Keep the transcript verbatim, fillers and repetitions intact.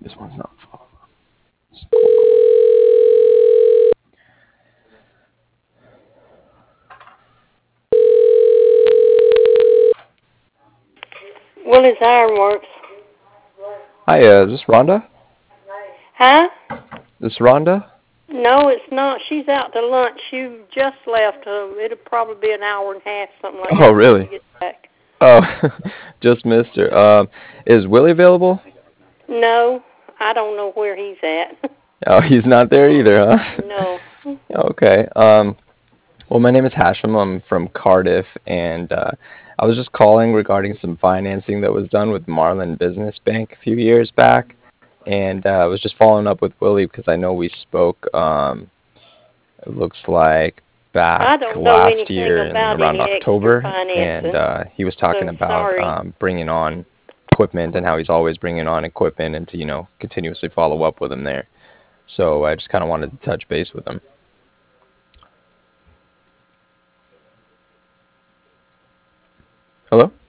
This one's not follow up. Willie's Ironworks. Hi, uh, is this Rhonda? Huh? This Rhonda? No, it's not. She's out to lunch. She just left. Uh, it'll probably be an hour and a half, something like Oh, that, before she really? gets back. Oh, just missed her. Um, is Willie available? No, I don't know where he's at. Oh, he's not there either, huh? No. Okay. Um, well, my name is Hashem. I'm from Cardiff, and uh, I was just calling regarding some financing that was done with Marlin Business Bank a few years back, and uh, I was just following up with Willie because I know we spoke. Um, it looks like I back don't know last anything year in about around any extra October, and financing, uh, he was talking so about sorry. um, bringing on equipment and how he's always bringing on equipment and to you know continuously follow up with him there. So I just kind of wanted to touch base with him. Hello?